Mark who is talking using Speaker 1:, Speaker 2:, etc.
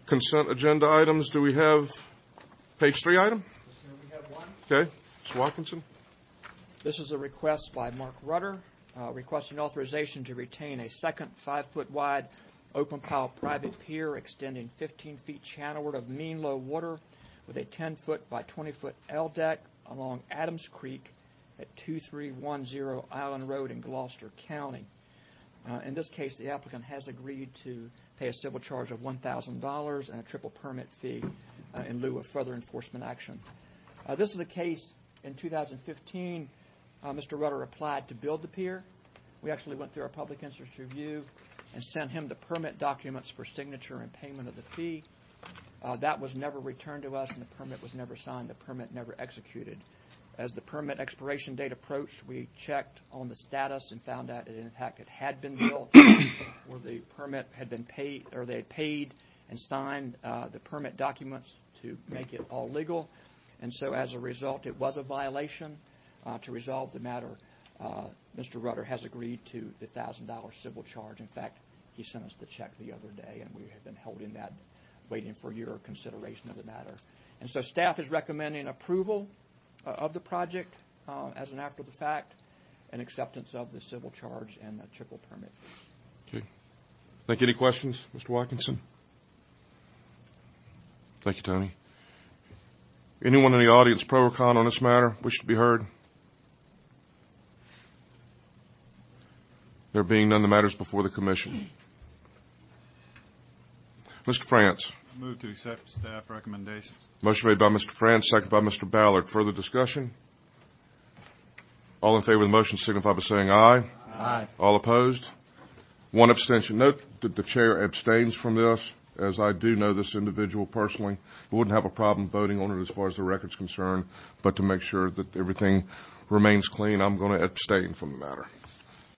Speaker 1: Consent agenda items. Do we have page 3 item?
Speaker 2: Yes, sir, we have one.
Speaker 1: Okay. Mr. Watkinson.
Speaker 2: This is a request by Mark Rutter, requesting authorization to retain a second 5-foot wide open pile private pier extending 15 feet channelward of mean low water with a 10-foot by 20-foot L deck along Adams Creek at 2310 Island Road in Gloucester County. In this case, the applicant has agreed to pay a civil charge of $1,000 and a triple permit fee in lieu of further enforcement action. This is a case in 2015. Mr. Rutter applied to build the pier. We actually went through our public interest review and sent him the permit documents for signature and payment of the fee. That was never returned to us, and the permit was never signed. The permit never executed. As the permit expiration date approached, we checked on the status and found out that, in fact, it had been built, or the permit had been paid, or they had paid and signed the permit documents to make it all legal. And so, as a result, it was a violation. To resolve the matter, Mr. Rutter has agreed to the $1,000 civil charge. In fact, he sent us the check the other day, and we have been holding that, waiting for your consideration of the matter. And so staff is recommending approval of the project as an after the fact and acceptance of the civil charge and the triple permit.
Speaker 1: Okay. Thank you. Any questions, Mr. Watkinson? Thank you, Tony. Anyone in the audience pro or con on this matter wish to be heard? There being none, the matter is before the commission. Mr. France.
Speaker 3: Move to accept staff recommendations.
Speaker 1: Motion made by Mr. France, second by Mr. Ballard. Further discussion? All in favor of the motion signify by saying aye.
Speaker 2: Aye.
Speaker 1: All opposed? One abstention. Note that the chair abstains from this, as I do know this individual personally. We wouldn't have a problem voting on it as far as the record's concerned, but to make sure that everything remains clean, I'm going to abstain from the matter.